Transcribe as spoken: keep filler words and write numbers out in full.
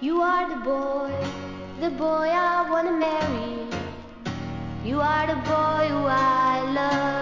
You are the boy, the boy I wanna marry. You are the boy who I love.